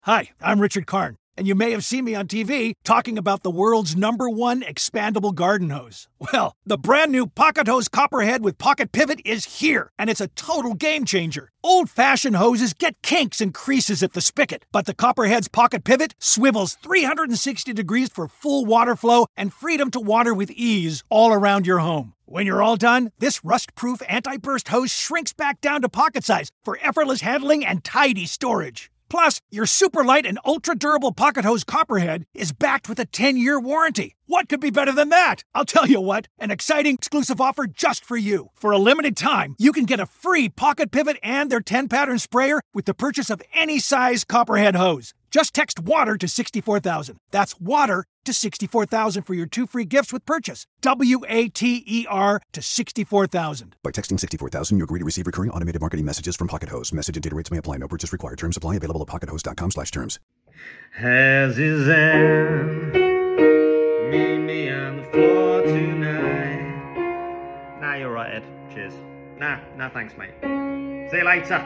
Hi, I'm Richard Karn, and you may have seen me on TV talking about the world's #1 expandable garden hose. Well, the brand new Pocket Hose Copperhead with Pocket Pivot is here, and it's a total game changer. Old-fashioned hoses get kinks and creases at the spigot, but the Copperhead's Pocket Pivot swivels 360 degrees for full water flow and freedom to water with ease all around your home. When you're all done, this rust-proof anti-burst hose shrinks back down to pocket size for effortless handling and tidy storage. Plus, your super light and ultra-durable Pocket Hose Copperhead is backed with a 10-year warranty. What could be better than that? I'll tell you what, an exciting exclusive offer just for you. For a limited time, you can get a free Pocket Pivot and their 10-pattern sprayer with the purchase of any size Copperhead hose. Just text WATER to 64,000. That's WATER to 64,000 for your 2 free gifts with purchase. WATER to 64,000. By texting 64,000, you agree to receive recurring automated marketing messages from Pocket Hose. Message and data rates may apply. No purchase required. Terms apply. Available at pockethose.com/terms. Has his end. Meet me on the floor tonight. Nah, you're right, Ed. Cheers. Nah, thanks, mate. See you later.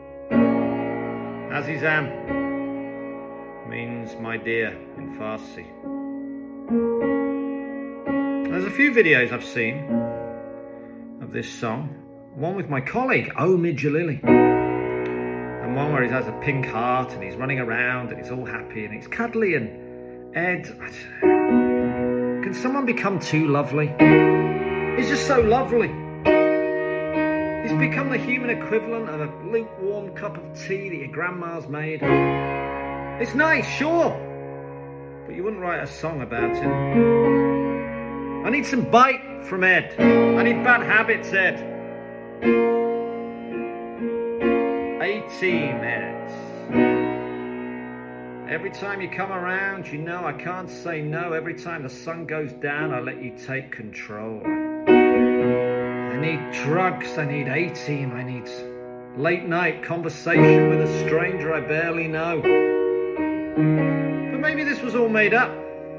Azizam means my dear in Farsi. There's a few videos I've seen of this song. One with my colleague, Omid Jalili. And one where he has a pink heart and he's running around and he's all happy and he's cuddly and Ed... Can someone become too lovely? He's just so lovely. He's become the human equivalent of a lukewarm cup of tea that your grandma's made. It's nice, sure, but you wouldn't write a song about him. I need some bite from Ed. I need bad habits, Ed. 18 minutes. Every time you come around, you know I can't say no. Every time the sun goes down, I let you take control. I need drugs, I need A-Team, I need late night conversation with a stranger I barely know. But maybe this was all made up.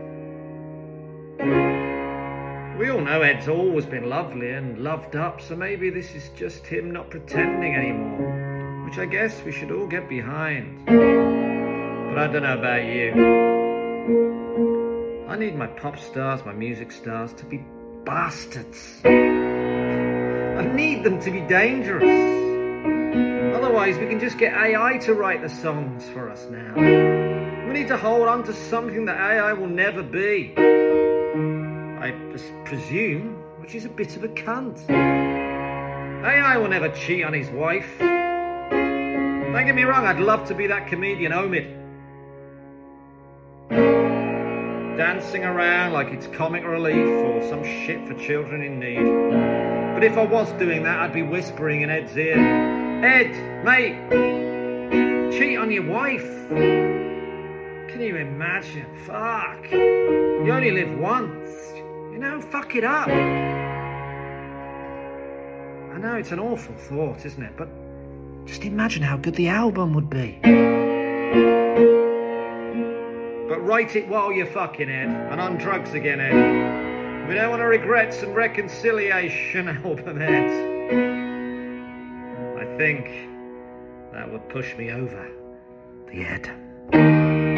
We all know Ed's always been lovely and loved up, so maybe this is just him not pretending anymore, which I guess we should all get behind. But I don't know about you. I need my pop stars, my music stars to be bastards. I need them to be dangerous. Otherwise, we can just get AI to write the songs for us now. We need to hold on to something that AI will never be. I presume, which is a bit of a cunt. AI will never cheat on his wife. Don't get me wrong, I'd love to be that comedian Omid. Dancing around like it's comic relief or some shit for children in need. But if I was doing that, I'd be whispering in Ed's ear, Ed, mate, cheat on your wife. Can you imagine? Fuck. You only live once. You know, fuck it up. I know it's an awful thought, isn't it? But just imagine how good the album would be. But write it while you're fucking, Ed, and on drugs again, Ed. We don't want to regret some reconciliation album, Ed. I think that would push me over the Ed.